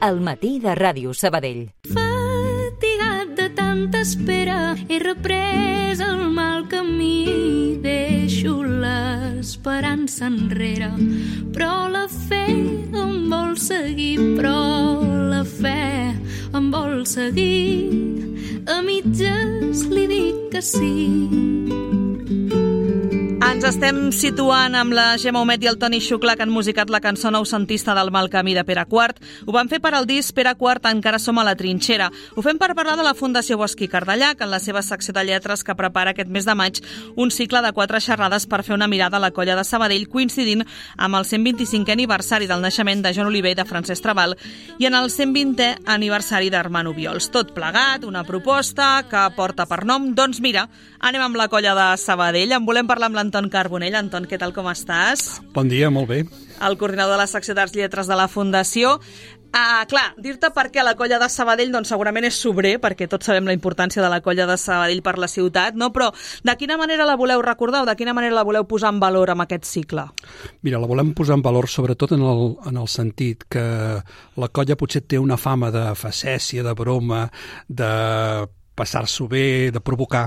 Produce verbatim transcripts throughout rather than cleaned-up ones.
al matí de Ràdio Sabadell. Fatigat de tanta espera, he reprès el mal camí, deixo l'esperança enrere, però la fe em vol seguir, però la fe em vol seguir, a mitges li dic que sí. Ens estem situant amb la Gemma Humet i el Toni Xuclà, que han musicat la cançó noucentista del Mal Camí de Pere quart. Ho van fer per al disc Pere quart, encara som a la trinxera. Ho fem per parlar de la Fundació Bosch i Cardellac, en la seva secció de lletres, que prepara aquest mes de maig un cicle de quatre xerrades per fer una mirada a la colla de Sabadell, coincidint amb el cent vint-i-cinquè aniversari del naixement de Joan Oliver i de Francesc Trabal i en el cent vintè aniversari d'Armand Obiols. Tot plegat, una proposta que porta per nom, doncs mira, anem amb la colla de Sabadell. En volem parlar amb l'Anton Carbonell. Anton, què tal, com estàs? Bon dia, molt bé. El coordinador de la secció d'Arts Lletres de la Fundació. Ah, clar, dir-te per què la colla de Sabadell, doncs segurament és sobrer, perquè tots sabem la importància de la colla de Sabadell per la ciutat, no? Però de quina manera la voleu recordar o de quina manera la voleu posar en valor amb aquest cicle? Mira, la volem posar en valor sobretot en el, en el sentit que la colla potser té una fama de facècia, de broma, de passar-s'ho bé, de provocar,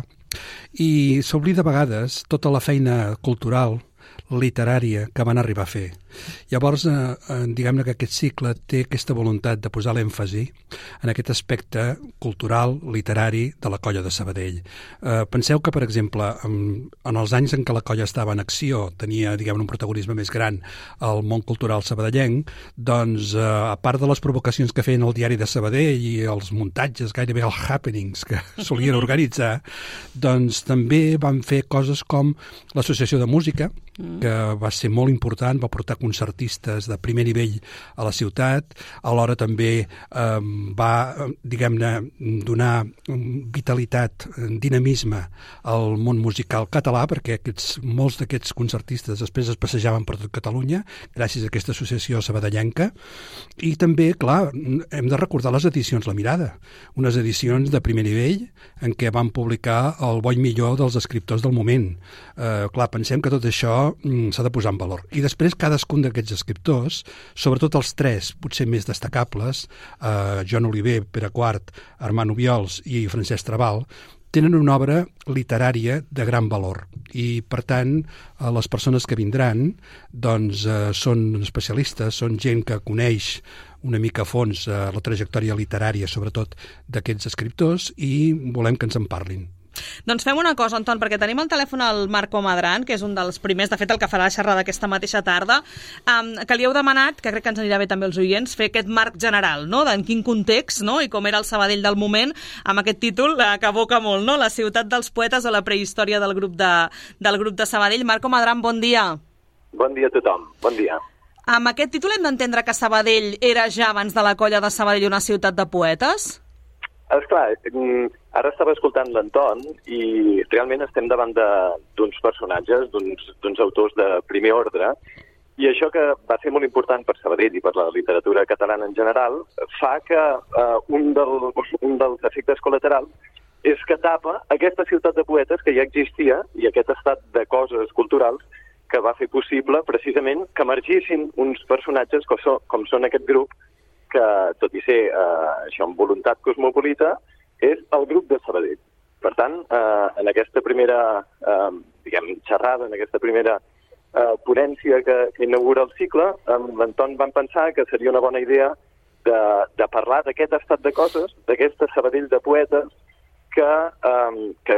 i s'oblida a vegades tota la feina cultural, literària que van arribar a fer. Llavors, eh, diguem-ne que aquest cicle té aquesta voluntat de posar l'èmfasi en aquest aspecte cultural, literari de la colla de Sabadell. Eh, penseu que, per exemple, en, en els anys en què la colla estava en acció, tenia, diguem-ne, un protagonisme més gran al món cultural sabadellenc, doncs, eh, a part de les provocacions que feien el diari de Sabadell i els muntatges, gairebé els happenings que solien organitzar, doncs també van fer coses com l'Associació de Música, que va ser molt important, va portar concertistes de primer nivell a la ciutat, alhora també eh, va, diguem-ne, donar vitalitat, dinamisme al món musical català, perquè aquests, molts d'aquests concertistes després es passejaven per tot Catalunya, gràcies a aquesta associació sabadellenca, i també, clar, hem de recordar les edicions La Mirada, unes edicions de primer nivell en què van publicar el bo i millor dels escriptors del moment. Eh, clar, pensem que tot això s'ha de posar en valor. I després cadascun d'aquests escriptors, sobretot els tres, potser més destacables, eh, Joan Oliver, Pere quart, Armand Obiols i Francesc Trabal, tenen una obra literària de gran valor i, per tant, eh, les persones que vindran doncs, eh, són especialistes, són gent que coneix una mica a fons eh, la trajectòria literària, sobretot d'aquests escriptors, i volem que ens en parlin. Doncs fem una cosa, Anton, perquè tenim al telèfon el Marco Madran, que és un dels primers, de fet, el que farà la xerrada aquesta mateixa tarda, um, que li heu demanat, que crec que ens anirà bé també els oients, fer aquest marc general, no?, d'en quin context, no?, i com era el Sabadell del moment, amb aquest títol eh, que evoca molt, no?, la ciutat dels poetes o la prehistòria del grup de, del grup de Sabadell. Marco Madran, bon dia. Bon dia a tothom, bon dia. Amb aquest títol hem d'entendre que Sabadell era ja abans de la colla de Sabadell una ciutat de poetes? Esclar, ara estava escoltant l'Anton i realment estem davant d'uns personatges, d'uns autors de primer ordre, i això que va ser molt important per Sabadell i per la literatura catalana en general fa que uh, un, del, un dels efectes col·laterals és que tapa aquesta ciutat de poetes que ja existia i aquest estat de coses culturals que va fer possible precisament que emergissin uns personatges com, so, com són aquest grup que, tot i ser eh, això amb voluntat cosmopolita, és el grup de Sabadell. Per tant, eh, en aquesta primera eh, diguem, xerrada, en aquesta primera eh, ponència que, que inaugura el cicle, amb l'Anton vam pensar que seria una bona idea de, de parlar d'aquest estat de coses, d'aquesta Sabadell de poetes que, eh, que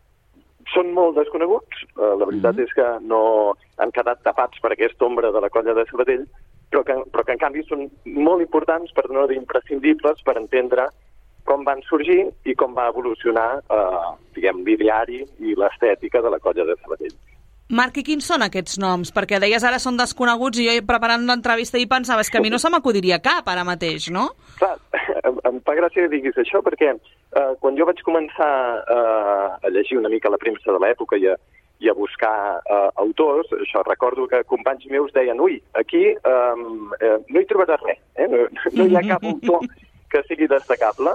són molt desconeguts. Eh, la veritat mm-hmm. és que no han quedat tapats per aquesta ombra de la colla de Sabadell, però que, però que en canvi són molt importants, per no dir imprescindibles, per entendre com van sorgir i com va evolucionar eh, diguem, l'ideari i l'estètica de la colla de Sabadell. Marc, i quins són aquests noms? Perquè deies ara són desconeguts i jo preparant l'entrevista i pensava que a mi no se m'acudiria cap ara mateix, no? Clar, em, em fa gràcia que diguis això perquè eh, quan jo vaig començar eh, a llegir una mica la premsa de l'època i a i a buscar uh, autors, això recordo que companys meus deien ui, aquí um, eh, no hi trobaràs res, eh? no, no hi ha cap autor que sigui destacable,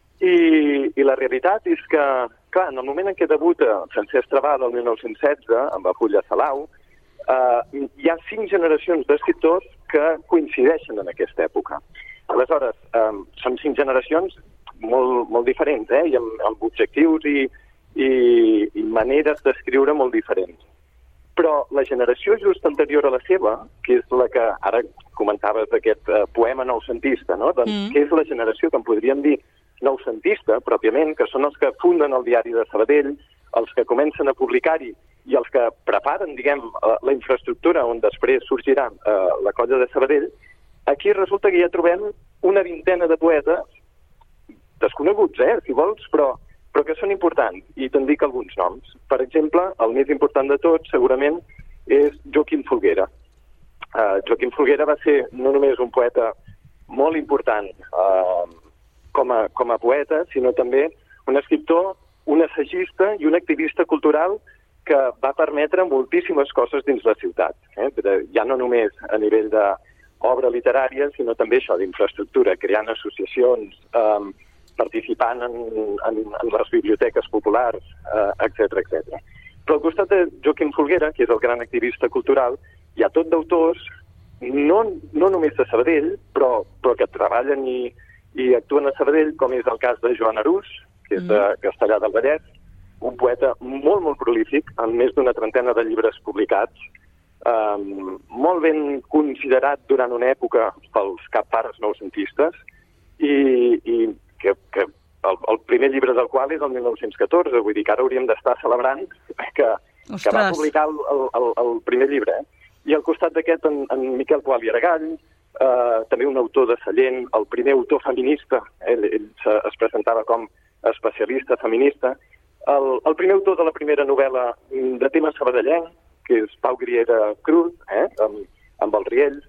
i, i la realitat és que, clar, en el moment en què debuta Francesc Trabal el mil nou-cents setze amb el Full de Salau, uh, hi ha cinc generacions d'escriptors que coincideixen en aquesta època. Aleshores, eh, són cinc generacions molt, molt diferents, eh? I amb, amb objectius i, i, i maneres d'escriure molt diferents. Però la generació just anterior a la seva, que és la que ara comentaves d'aquest eh, poema noucentista, no? Doncs, mm. que és la generació que en podríem dir noucentista, pròpiament, que són els que funden el diari de Sabadell, els que comencen a publicar-hi i els que preparen, diguem, la infraestructura on després sorgirà eh, la colla de Sabadell, aquí resulta que ja trobem una vintena de poetes, desconeguts, eh, si vols, però, però que són importants, i te'n dic alguns noms. Per exemple, el més important de tots, segurament, és Joaquim Folguera. Uh, Joaquim Folguera va ser no només un poeta molt important uh, com, a, com a poeta, sinó també un escriptor, un assagista i un activista cultural que va permetre moltíssimes coses dins la ciutat. Eh? Ja no només a nivell d'obra literària, sinó també això d'infraestructura, creant associacions, eh, participant en, en, en les biblioteques populars, eh, etcètera, etcètera. Però al costat de Joaquim Folguera, que és el gran activista cultural, hi ha tot d'autors, no, no només de Sabadell, però, però que treballen i, i actuen a Sabadell, com és el cas de Joan Arús, que és de Castellar del Vallès, un poeta molt, molt prolífic, amb més d'una trentena de llibres publicats, um, molt ben considerat durant una època pels cappares noucentistes, i, i que, que el, el primer llibre del qual és el mil nou-cents catorze, vull dir que ara hauríem d'estar celebrant que, que va publicar el, el, el primer llibre. Eh? I al costat d'aquest, en, en Miquel Poal i Aragall, eh, també un autor de Sallent, el primer autor feminista, ell, ell es presentava com especialista feminista, el, el primer autor de la primera novel·la de tema sabadellenc, que és Pau Griera Cruz, eh, amb, amb els Riells,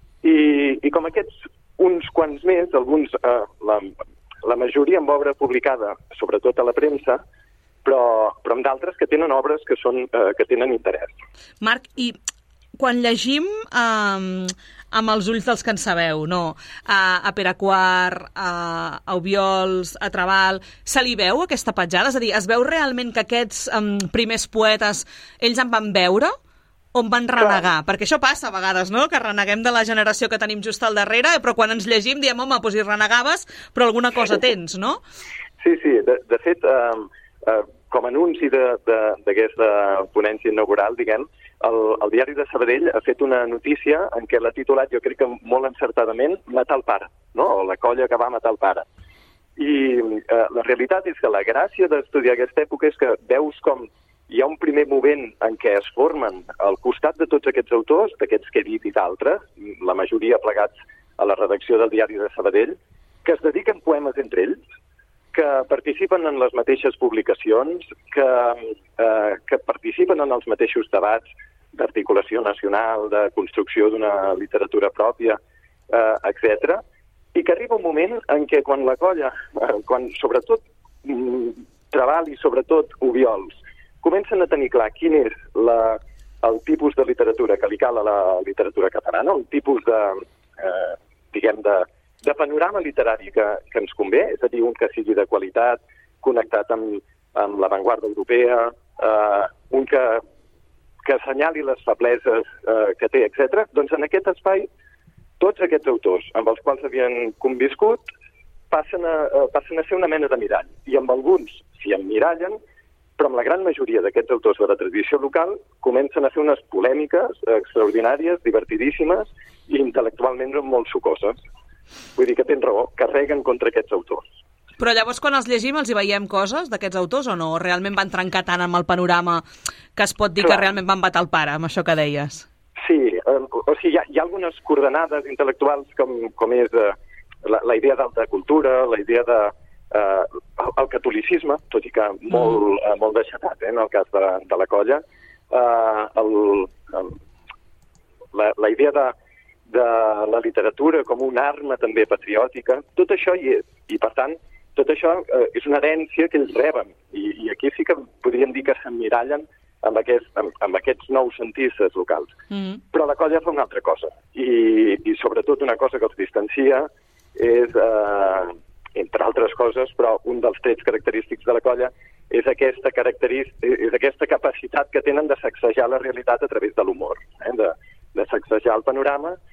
i, i com aquests uns quants més, alguns, eh, la, la majoria amb obra publicada, sobretot a la premsa, però, però amb d'altres que tenen obres que, són, eh, que tenen interès. Marc, i quan llegim eh, amb els ulls dels que en sabeu, no? A, a Pere Quart, a, a Obiols, a Trabal, se li veu aquesta petjada? És a dir, es veu realment que aquests um, primers poetes, ells en van veure o en van renegar? Clar. Perquè això passa a vegades, no?, que reneguem de la generació que tenim just al darrere, però quan ens llegim diem, home, doncs hi renegaves, però alguna cosa tens, no? Sí, sí, de, de fet, eh, eh, com a anunci d'aquesta ponència inaugural, diguem, el, el diari de Sabadell ha fet una notícia en què l'ha titulat, jo crec que molt encertadament, Matar el pare, no?, o la colla que va matar el pare. I eh, la realitat és que la gràcia d'estudiar aquesta època és que veus com hi ha un primer moment en què es formen al costat de tots aquests autors, d'aquests que he dit i d'altres, la majoria plegats a la redacció del diari de Sabadell, que es dediquen poemes entre ells, que participen en les mateixes publicacions, que, eh, que participen en els mateixos debats d'articulació nacional, de construcció d'una literatura pròpia, eh, etcètera, i que arriba un moment en què quan la colla, eh, quan sobretot mm, Trabal i sobretot Obiols, comencen a tenir clar quin és la, el tipus de literatura que li cal a la literatura catalana, el tipus de, eh, diguem, de, de panorama literari que, que ens convé, és a dir, un que sigui de qualitat, connectat amb, amb l'avantguarda europea, eh, un que, que assenyali les febleses eh, que té, etcètera. Doncs en aquest espai, tots aquests autors amb els quals havien conviscut passen a, eh, passen a ser una mena de mirall. I amb alguns s'hi emmirallen, però amb la gran majoria d'aquests autors de la tradició local comencen a fer unes polèmiques extraordinàries, divertidíssimes i intel·lectualment molt sucoses. Vull dir que tens raó, carreguen contra aquests autors. Però llavors quan els llegim els hi veiem coses d'aquests autors o no? O realment van trencar tant amb el panorama que es pot dir Clar. que realment van matar el pare, amb això que deies? Sí, eh, o sigui, hi ha, hi ha algunes coordenades intel·lectuals com, com és eh, la, la idea d'alta cultura, la idea de Uh, el, el catolicisme, tot i que molt, mm. uh, molt deixatat, eh, en el cas de, de la colla, uh, el, el, la, la idea de, de la literatura com una arma també patriòtica, tot això hi és. I, per tant, tot això uh, és una herència que ells reben. I, i aquí sí que podríem dir que s'emmirallen amb, aquest, amb, amb aquests noucentistes locals. Mm. Però la colla fa una altra cosa. I, i sobretot una cosa que els distancia és... Uh, entre altres coses, però un dels trets característics de la colla és aquesta, és aquesta capacitat que tenen de sacsejar la realitat a través de l'humor, eh? de, de sacsejar el panorama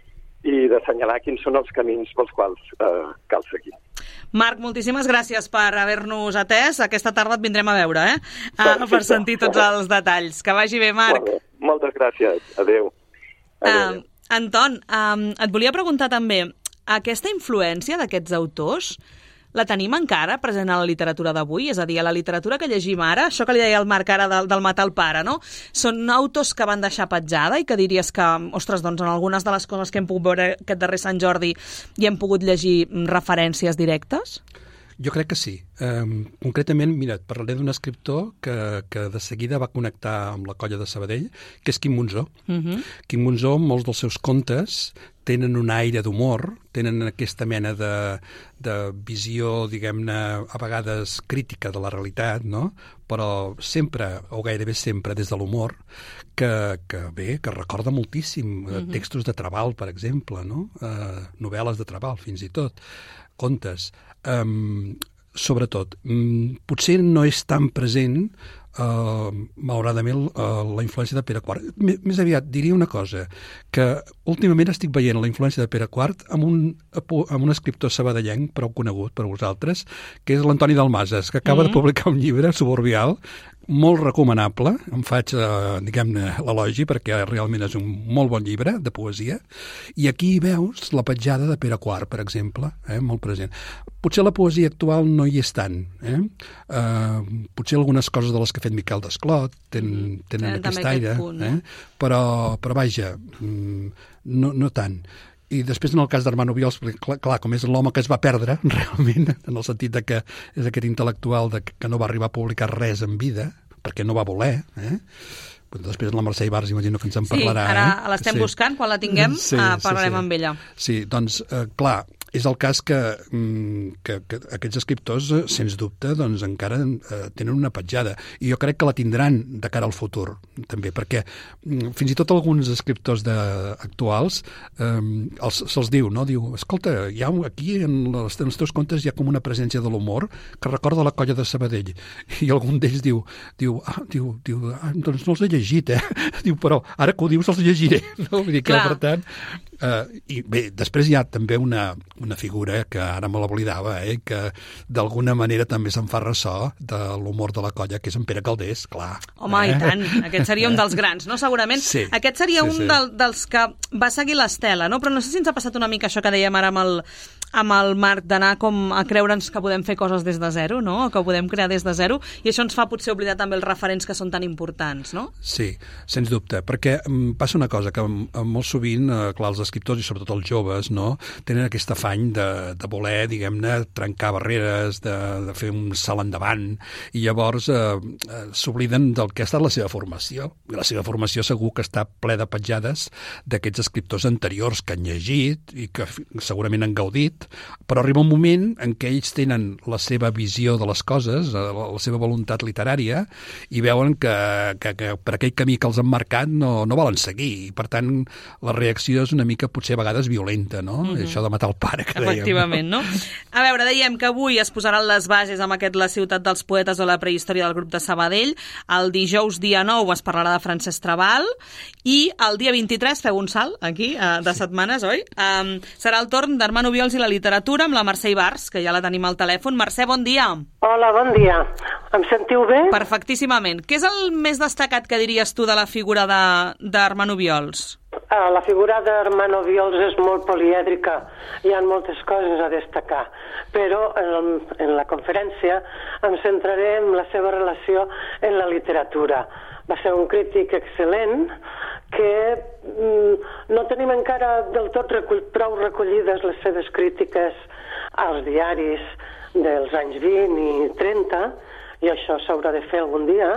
i d'assenyalar quins són els camins pels quals eh, cal seguir. Marc, moltíssimes gràcies per haver-nos atès. Aquesta tarda et vindrem a veure, eh? Uh, per sentir tots els detalls. Que vagi bé, Marc. Bé. Moltes gràcies. Adéu. Adéu. Uh, Anton, um, et volia preguntar també, aquesta influència d'aquests autors la tenim encara present a la literatura d'avui? És a dir, a la literatura que llegim ara, això que li deia el Marc ara del, del matar el pare, no? Són autors que van deixar petjada i que diries que, ostres, doncs en algunes de les coses que hem pogut veure aquest darrer Sant Jordi hi hem pogut llegir referències directes? Jo crec que sí. Um, concretament, mira, et parlaré d'un escriptor que, que de seguida va connectar amb la colla de Sabadell, que és Quim Monzó. Uh-huh. Quim Monzó, molts dels seus contes tenen un aire d'humor, tenen aquesta mena de, de visió, diguem-ne, a vegades crítica de la realitat, no? Però sempre, o gairebé sempre, des de l'humor, que, que bé, que recorda moltíssim uh-huh. textos de Trabal, per exemple, no? Uh, novel·les de Trabal, fins i tot, contes. Um, sobretot, um, potser no és tan present Uh, malauradament uh, la influència de Pere quart. M més aviat diria una cosa, que últimament estic veient la influència de Pere quart amb un, amb un escriptor sabadellenc prou conegut per vosaltres, que és l'Antoni Dalmases, que acaba mm-hmm. de publicar un llibre, Suburbial, molt recomanable, em faig, uh, diguem-ne, l'elogi, perquè realment és un molt bon llibre de poesia, i aquí hi veus la petjada de Pere quart, per exemple, eh, molt present. Potser la poesia actual no hi és tant, eh? Uh, potser algunes coses de les que ha fet Miquel Desclot tenen, tenen mm. aquest aire, punt, no? eh? però, però vaja, no, no tant. I després, en el cas d'Armand Obiols, clar, clar, com és l'home que es va perdre, realment, en el sentit de que és aquest intel·lectual de que no va arribar a publicar res en vida, perquè no va voler, eh? Després la Mercè Ibarz imagino que ens en parlarà. Sí, ara eh? l'estem sí. buscant, quan la tinguem sí, uh, parlarem sí, sí. amb ella. Sí, doncs, eh, clar, és el cas que, que, que aquests escriptors, sens dubte, doncs encara eh, tenen una petjada. I jo crec que la tindran de cara al futur, també, perquè fins i tot alguns escriptors de, actuals eh, se'ls diu, no? Diu, escolta, hi ha aquí en, les, en els teus contes hi ha com una presència de l'humor que recorda la colla de Sabadell. I algun d'ells diu, diu, ah, diu, diu ah, doncs no els he llegit, eh? Diu, però ara que ho dius els llegiré. No? Vull dir que, per tant... Uh, I bé, després hi ha també una, una figura que ara me l'oblidava, eh, que d'alguna manera també se'n fa ressò de l'humor de la colla, que és en Pere Calders, clar. Home, eh? i tant, aquest seria un dels grans, no? Segurament sí, aquest seria sí, un sí. del, dels que va seguir l'estela, no? Però no sé si ens ha passat una mica això que dèiem ara amb el, amb el Marc, d'anar com a creure'ns que podem fer coses des de zero, no? Que podem crear des de zero, i això ens fa potser oblidar també els referents que són tan importants, no? Sí, sens dubte, perquè um, passa una cosa, que um, molt sovint, uh, clar, els escriptors i sobretot els joves, no?, tenen aquest afany de, de voler, diguem-ne, trencar barreres, de, de fer un salt endavant, i llavors uh, uh, s'obliden del que ha estat la seva formació. La seva formació segur que està ple de petjades d'aquests escriptors anteriors que han llegit i que segurament han gaudit, però arriba un moment en què ells tenen la seva visió de les coses, la seva voluntat literària, i veuen que, que, que per aquell camí que els han marcat no, no volen seguir, i per tant la reacció és una mica potser a vegades violenta, no? Mm-hmm. Això de matar el pare que dèiem. Efectivament, no? A veure, dèiem que avui es posaran les bases amb aquest La ciutat dels poetes o la prehistòria del grup de Sabadell. El dijous dia nou es parlarà de Francesc Trabal i el dia vint-i-tres, feu un salt aquí, de setmanes, oi? Um, serà el torn d'Armand Obiols i la literatura amb la Mercè Ibarz, que ja la tenim al telèfon. Mercè, bon dia. Hola, bon dia. Em sentiu bé? Perfectíssimament. Què és el més destacat que diries tu de la figura d'Armand Obiols? Ah, la figura d'Armand Obiols és molt polièdrica. Hi ha moltes coses a destacar. Però en, en la conferència em centraré en la seva relació en la literatura. Va ser un crític excel·lent que mm, no tenim encara del tot recull, prou recollides les seves crítiques als diaris dels anys vint i trenta, i això s'haurà de fer algun dia.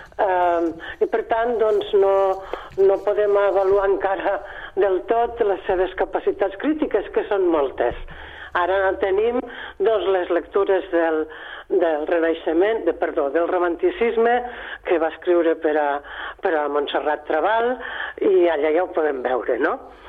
Uh, i per tant doncs no, no podem avaluar encara del tot les seves capacitats crítiques, que són moltes. Ara tenim doncs, les lectures del, del Renaixement, de, perdó, del romanticisme, que va escriure per a, per a Montserrat Trabal, i allà ja ho podem veure, no?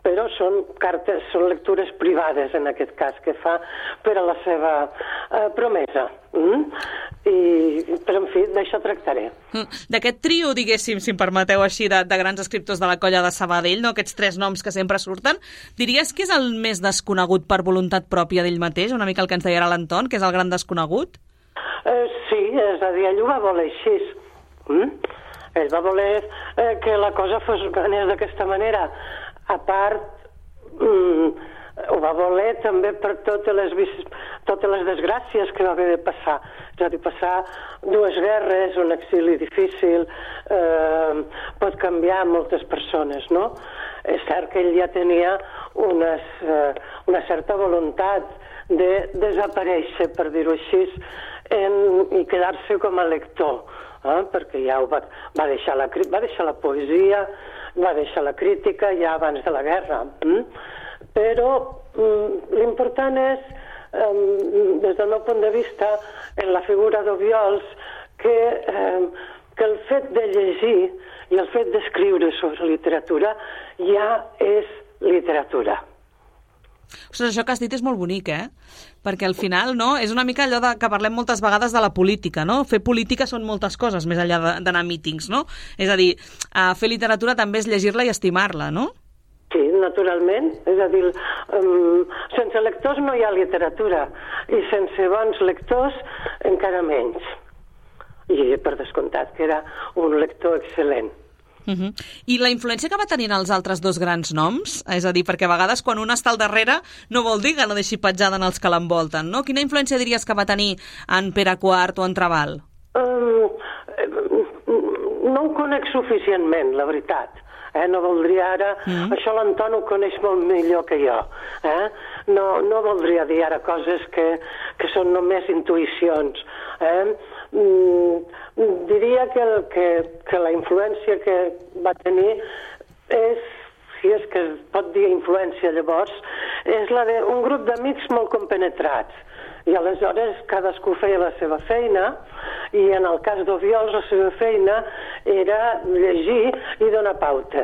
però són cartes, són lectures privades en aquest cas que fa per a la seva eh, promesa. Mm? I, però en fi, d'això tractaré. D'aquest trio, diguéssim, si em permeteu així, de, de grans escriptors de la colla de Sabadell, no? Aquests tres noms que sempre surten, diries que és el més desconegut per voluntat pròpia d'ell mateix, una mica el que ens deia ara l'Anton, que és el gran desconegut? Eh, sí, és a dir, ell ho va voler així. Mm? Ell va voler eh, que la cosa fos anés d'aquesta manera. A part, mm, ho va voler també per totes les, totes les desgràcies que va haver de passar. És a dir, passar dues guerres, un exili difícil, eh, pot canviar moltes persones, no? És cert que ell ja tenia unes, eh, una certa voluntat de desaparèixer, per dir-ho així, en, i quedar-se com a lector, eh? Perquè ja ho va, va, deixar la, va deixar la poesia, va deixar la crítica ja abans de la guerra. Mm? Però mm, l'important és, um, des del meu punt de vista, en la figura d'Obiols, que, um, que el fet de llegir i el fet d'escriure sobre literatura ja és literatura. Ostres, això que has dit és molt bonic, eh? Perquè al final, no?, és una mica allò de, que parlem moltes vegades de la política, no? Fer política són moltes coses, més enllà d'anar a mítings, no? És a dir, a fer literatura també és llegir-la i estimar-la, no? Sí, naturalment. És a dir, um, sense lectors no hi ha literatura, i sense bons lectors encara menys. I per descomptat que era un lector excel·lent. Uh-huh. I la influència que va tenir els altres dos grans noms, és a dir, perquè a vegades quan un està al darrere no vol dir que no deixi petjada en els que l'envolten, no? Quina influència diries que va tenir en Pere quart o en Trabal? Um, no ho conec suficientment, la veritat. Eh? No voldria ara... Mm. Això l'Anton ho coneix molt millor que jo. Eh? No, no voldria dir ara coses que, que són només intuïcions. Eh? Mm, diria que, el, que, que la influència que va tenir és, si és que es pot dir influència llavors, és la d'un grup d'amics molt compenetrats. I aleshores cadascú feia la seva feina, i en el cas d'Obiols la seva feina era llegir i donar pautes.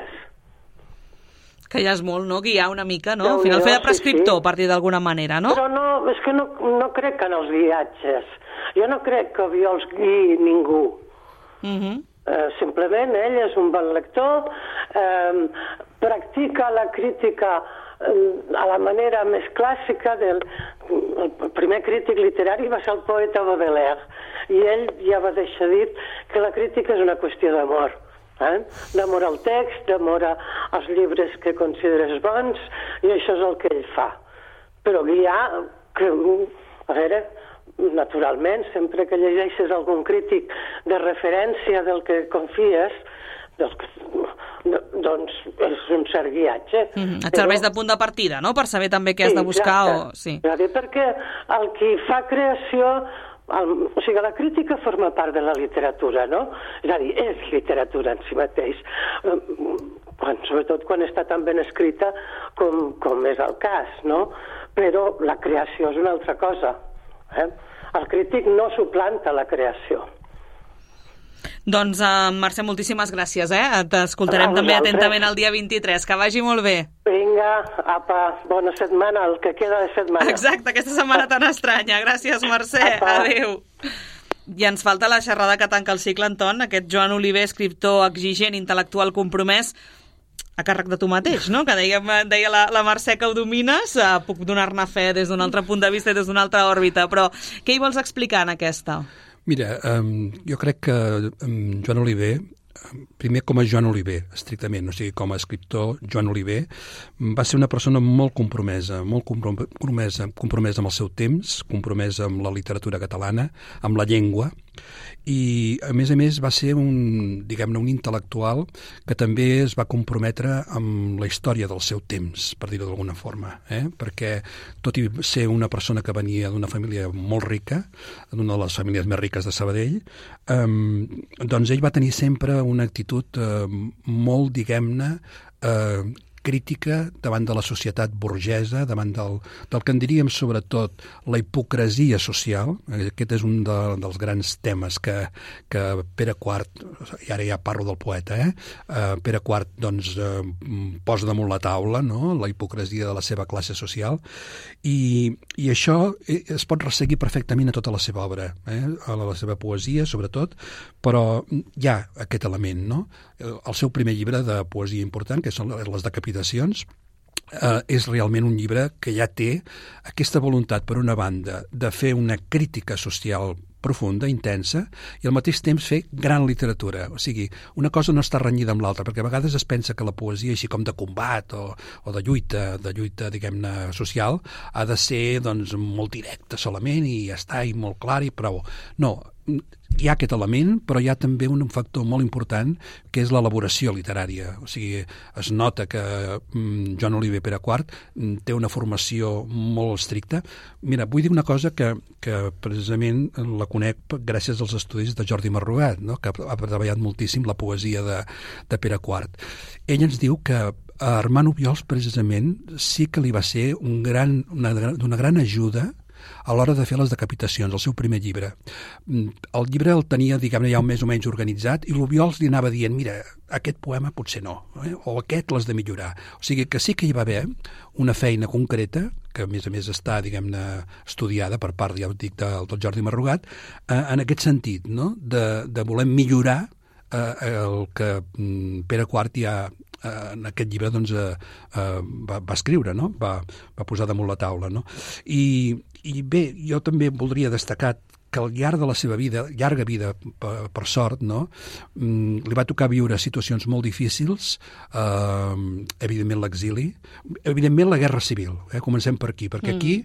Que ja és molt, no?, guiar una mica, no? Al final feia prescriptor, sí, sí. Per dir d'alguna manera, no? Però no, és que no, no crec en els guiatges. Jo no crec que Obiols guiï ningú. Uh-huh. Uh, simplement ell és un bon lector, uh, practica la crítica a la manera més clàssica del... El primer crític literari va ser el poeta Baudelaire, i ell ja va deixar dit que la crítica és una qüestió d'amor, eh? D'amor al text, d'amor als llibres que consideres bons, i això és el que ell fa. Però guiar, que, a veure, naturalment, sempre que llegeixes algun crític de referència del que confies, del que... doncs és un cert guiatge. Mm-hmm. Et serveix de punt de partida, no?, per saber també què sí, has de buscar. O... Sí. Perquè el qui fa creació, el... o sigui, la crítica forma part de la literatura, no? És a dir, és literatura en si mateix, quan, sobretot quan està tan ben escrita com, com és el cas, no? Però la creació és una altra cosa. Eh? El crític no suplanta la creació. Doncs, uh, Mercè, moltíssimes gràcies, eh? T'escoltarem també atentament el dia vint-i-tres. Que vagi molt bé. Vinga, apa, bona setmana, el que queda de setmana. Exacte, aquesta setmana tan estranya. Gràcies, Mercè. Apa. Adéu. I ens falta la xerrada que tanca el cicle, Anton, aquest Joan Oliver, escriptor exigent, intel·lectual compromès, a càrrec de tu mateix, no? Que deia, deia la, la Mercè que ho domines, uh, puc donar-ne fe des d'un altre punt de vista i des d'una altra òrbita, però què hi vols explicar en aquesta? Mira, um, jo crec que um, Joan Oliver, primer com a Joan Oliver, estrictament, o sigui, com a escriptor, Joan Oliver, va ser una persona molt compromesa, molt compromesa, compromesa amb el seu temps, compromesa amb la literatura catalana, amb la llengua, i a més a més va ser un, diguem-ne, un intel·lectual que també es va comprometre amb la història del seu temps, per dir-ho d'alguna forma, eh? Perquè tot i ser una persona que venia d'una família molt rica, d'una de les famílies més riques de Sabadell, eh, doncs ell va tenir sempre una actitud eh, molt, diguem-ne, eh, crítica davant de la societat burgesa, davant del, del que en diríem sobretot la hipocresia social. Aquest és un de, dels grans temes que, que Pere quart, i ara ja parlo del poeta, eh? Uh, Pere quart doncs, uh, posa damunt la taula, no? La hipocresia de la seva classe social, i, i això es pot resseguir perfectament a tota la seva obra, eh? A la seva poesia, sobretot, però hi ha aquest element, no? El seu primer llibre de poesia important, que són les decapitacions, eh, és realment un llibre que ja té aquesta voluntat, per una banda, de fer una crítica social profunda, intensa, i al mateix temps fer gran literatura. O sigui, una cosa no està renyida amb l'altra, perquè a vegades es pensa que la poesia, així com de combat o, o de lluita, de lluita, diguem-ne, social, ha de ser, doncs, molt directa solament i ja està, i molt clar i prou. No, hi ha aquest element, però hi ha també un factor molt important, que és l'elaboració literària. O sigui, es nota que mm, Joan Oliver Pere quart mm, té una formació molt estricta. Mira, vull dir una cosa que, que precisament la conec gràcies als estudis de Jordi Marrugat, no? Que ha treballat moltíssim la poesia de, de Pere quart. Ell ens diu que a Armand Obiols, precisament, sí que li va ser un gran, una, una gran ajuda a l'hora de fer les decapitacions, el seu primer llibre. El llibre el tenia, diguem-ne, ja més o menys organitzat, i l'Obiols li anava dient, mira, aquest poema potser no, eh? O aquest l'has de millorar. O sigui que sí que hi va haver una feina concreta, que a més a més està, diguem-ne, estudiada per part, ja ho dic, del, del Jordi Marrugat, eh, en aquest sentit, no? De, de voler millorar eh, el que Pere quart ja en aquest llibre doncs, eh, eh, va, va escriure, no? va, va posar damunt la taula. No? I, I bé, jo també voldria destacar que al llarg de la seva vida, llarga vida, per, per sort, no? mm, li va tocar viure situacions molt difícils, eh, evidentment l'exili, evidentment la guerra civil, eh? Comencem per aquí, perquè aquí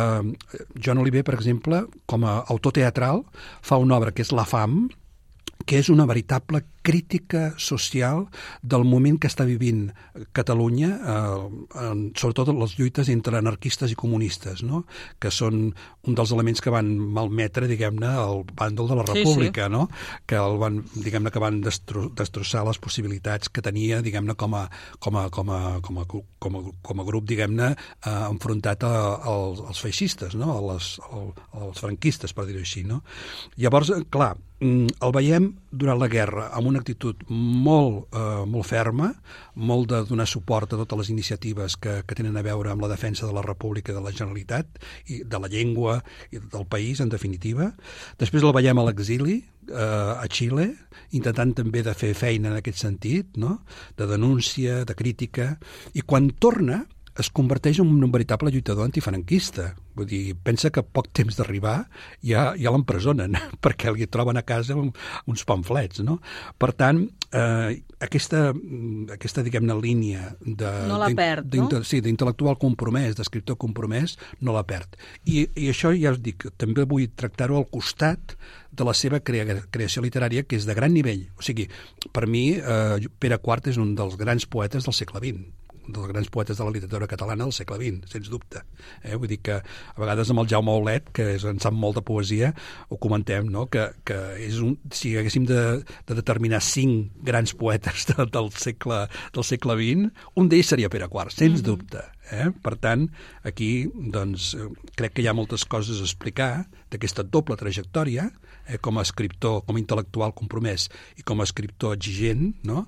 eh, Joan Oliver, per exemple, com a autor teatral, fa una obra que és La fam, que és una veritable crítica social del moment que està vivint Catalunya, eh, en, sobretot les lluites entre anarquistes i comunistes, no? Que són un dels elements que van malmetre, diguem-ne, el bàndol de la República, sí, sí. No? Que el van, diguem-ne, que van destro, destrossar les possibilitats que tenia, diguem-ne, com a, com a, com a, com a, com a, com a grup, diguem-ne, eh, enfrontat a, a, als feixistes, no? A les, a, als franquistes, per dir-ho així, no? Llavors, clar, el veiem durant la guerra amb una actitud molt, eh, molt ferma, molt de donar suport a totes les iniciatives que, que tenen a veure amb la defensa de la República i de la Generalitat, i de la llengua i del país, en definitiva. Després el veiem a l'exili, eh, a Xile, intentant també de fer feina en aquest sentit, no? De denúncia, de crítica, i quan torna es converteix en un veritable lluitador antifranquista. Vull dir, pensa que poc temps d'arribar ja, ja l'empresonen, perquè li troben a casa uns pamflets, no? Per tant, eh, aquesta, aquesta diguem-ne, línia de, no la perd, no? Sí, d'intel·lectual compromès, d'escriptor compromès, no la perd. I, i això, ja us dic, també vull tractar-ho al costat de la seva crea creació literària, que és de gran nivell. O sigui, per mi, eh, Pere quart és un dels grans poetes del segle vint, dels grans poetes de la literatura catalana del segle vint, sens dubte. Eh? Vull dir que a vegades amb el Jaume Aulet, que és, en sap molt de poesia, ho comentem, no? que, que és un, si haguéssim de, de determinar cinc grans poetes de, del, segle, del segle vint, un d'ells seria Pere quart, sens mm-hmm. dubte. Eh? Per tant, aquí doncs, crec que hi ha moltes coses a explicar d'aquesta doble trajectòria, eh? Com a escriptor, com a intel·lectual compromès i com a escriptor exigent, no?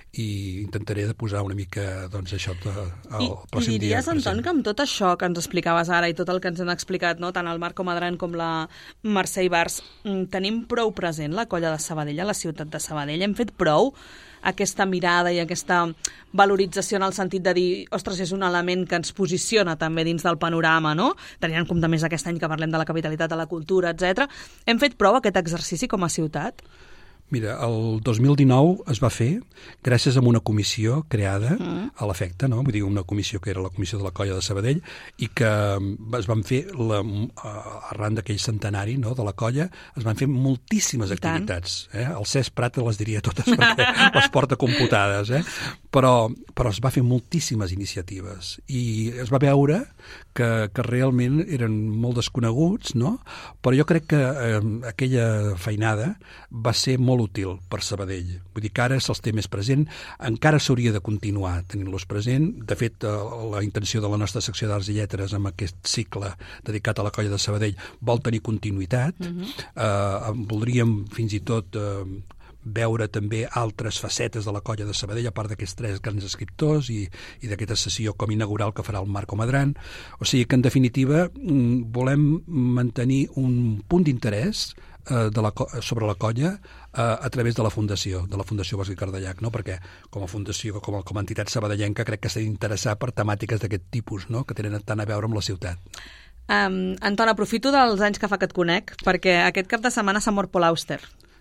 I intentaré de posar una mica doncs, això al pròxim dia. I diries, Anton, que amb tot això que ens explicaves ara i tot el que ens han explicat, no? Tant el Marc Comadran com la Mercè Ibars, tenim prou present la colla de Sabadell, a la ciutat de Sabadell? Hem fet prou aquesta mirada i aquesta valorització en el sentit de dir, ostres, és un element que ens posiciona també dins del panorama, no? Tenint en compte més aquest any que parlem de la capitalitat de la cultura, etcètera. Hem fet prou aquest exercici com a ciutat? Mira, el dos mil dinou es va fer gràcies a una comissió creada mm. a l'efecte, no? Vull dir, una comissió que era la comissió de la colla de Sabadell i que es van fer, la, arran d'aquell centenari, no?, de la colla, es van fer moltíssimes activitats. Eh? El Cesc Prat les diria totes perquè les porta computades, eh? però, però es va fer moltíssimes iniciatives i es va veure que, que realment eren molt desconeguts, no? Però jo crec que eh, aquella feinada va ser molt útil per Sabadell. Vull dir que ara se'ls té més present, encara s'hauria de continuar tenint-los present. De fet, eh, la intenció de la nostra secció d'Arts i Lletres amb aquest cicle dedicat a la colla de Sabadell vol tenir continuïtat. Uh-huh. eh, voldríem fins i tot eh, veure també altres facetes de la colla de Sabadell, a part d'aquests tres grans escriptors i, i d'aquesta sessió com inaugural que farà el Marco Madran. O sigui que, en definitiva, volem mantenir un punt d'interès eh, de la, sobre la colla eh, a través de la Fundació, de la Fundació Bosch i Cardellac, no? Perquè com a fundació, com a, com a entitat sabadellenca, crec que s'ha d'interessar per temàtiques d'aquest tipus, no? Que tenen tant a veure amb la ciutat. Um, Anton, aprofito dels anys que fa que et conec, perquè aquest cap de setmana s'ha mort Paul Auster.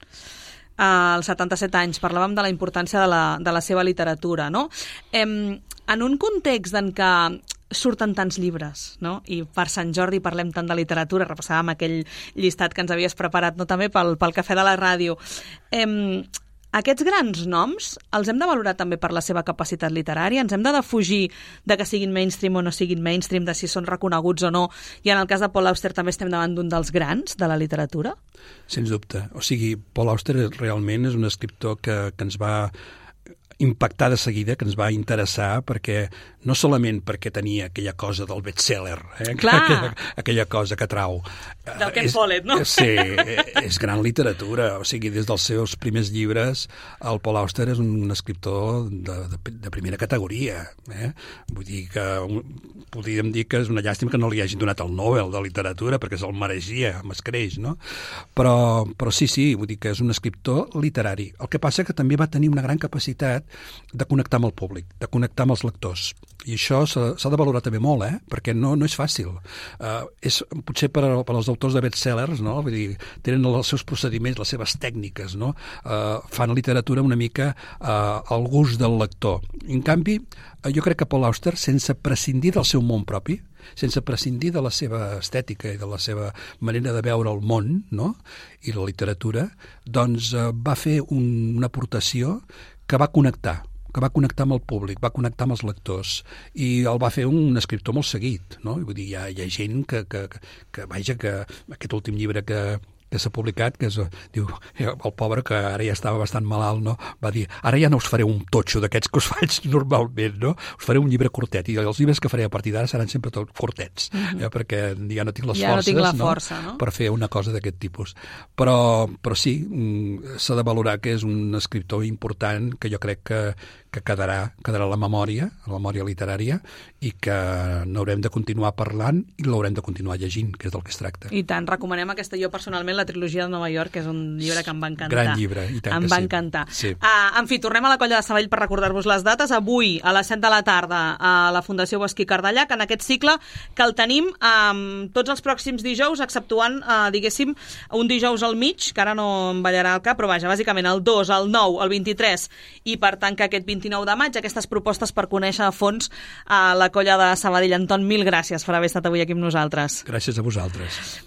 Uh, als setanta-set anys, parlàvem de la importància de la, de la seva literatura, no? Um, en un context en què surten tants llibres, no? I per Sant Jordi parlem tant de literatura, repassàvem aquell llistat que ens havies preparat, no? També pel, pel cafè de la ràdio. Um, Aquests grans noms els hem de valorar també per la seva capacitat literària? Ens hem de defugir de que siguin mainstream o no siguin mainstream, de si són reconeguts o no? I en el cas de Paul Auster també estem davant d'un dels grans de la literatura? Sens dubte. O sigui, Paul Auster realment és un escriptor que, que ens va impactar de seguida, que ens va interessar, perquè no solament perquè tenia aquella cosa del best-seller, eh? aquella, aquella cosa que trau. Del Ken Follett, no? Sí, és gran literatura. O sigui, des dels seus primers llibres, el Paul Auster és un escriptor de, de, de primera categoria. Eh? Vull dir que podríem dir que és una llàstima que no li hagin donat el Nobel de literatura, perquè se'l mereixia, m'escreix, no? Però, però sí, sí, vull dir que és un escriptor literari. El que passa que també va tenir una gran capacitat de connectar amb el públic, de connectar amb els lectors. I això s'ha de valorar també molt, eh? Perquè no, no és fàcil. Uh, és potser per, per als autors de bestsellers, no? Vull dir, tenen els seus procediments, les seves tècniques, no? Uh, fan literatura una mica uh, al gust del lector. En canvi, uh, jo crec que Paul Auster, sense prescindir del seu món propi, sense prescindir de la seva estètica i de la seva manera de veure el món, no? I la literatura, doncs uh, va fer un, una aportació que va connectar, que va connectar amb el públic, va connectar amb els lectors, i el va fer un escriptor molt seguit, no? Vull dir, hi ha, hi ha gent que, que, que, que, vaja, que aquest últim llibre que, que s'ha publicat, que és, diu, el pobre, que ara ja estava bastant malalt, no? Va dir, ara ja no us faré un totxo d'aquests que us faig normalment, no? Us faré un llibre curtet, i els llibres que faré a partir d'ara seran sempre tot curtets, mm-hmm. eh? Perquè ja no tinc les ja forces, no tinc la no? força, no? Per fer una cosa d'aquest tipus. Però, però sí, s'ha de valorar que és un escriptor important, que jo crec que, que quedarà, quedarà a la memòria, a la memòria literària, i que n'haurem de continuar parlant i l'haurem de continuar llegint, que és del que es tracta. I tant, recomanem aquesta, jo personalment, la trilogia de Nova York, que és un llibre que em va encantar. Gran llibre, i tant em que va sí. encantar. Sí. Uh, en fi, tornem a la colla de Sabadell per recordar-vos les dates. Avui, a les set de la tarda, a la Fundació Bosch i Cardellac, en aquest cicle que el tenim um, tots els pròxims dijous, exceptuant, uh, diguéssim, un dijous al mig, que ara no em ballarà el cap, però vaja, bàsicament el dos, el nou, el vint-i-tres, i per tant que aquest vint-i-nou de maig, aquestes propostes per conèixer a fons a la colla de Sabadell. Anton, mil gràcies per haver estat avui aquí amb nosaltres. Gràcies a vosaltres.